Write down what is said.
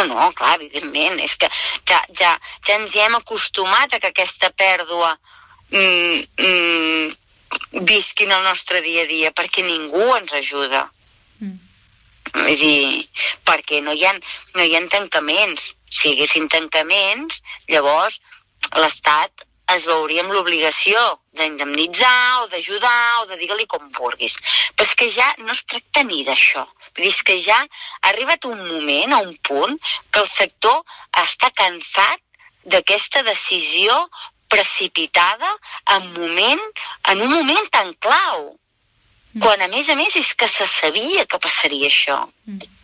No, clar, evidentment, és que ja ens hi hem acostumat a que aquesta pèrdua visqui en el nostre dia a dia, perquè ningú ens ajuda. Vull dir, perquè no hi ha tancaments. Si hi haguessin tancaments, llavors l'Estat es veuria amb l'obligació d'indemnitzar o d'ajudar o de digue-li com vulguis. Però és que ja no es tracta ni d'això. Vull dir, és que ja ha arribat un moment, a un punt, que el sector està cansat d'aquesta decisió precipitada en un moment tan clau. Quan, a més, és que se sabia que passaria això.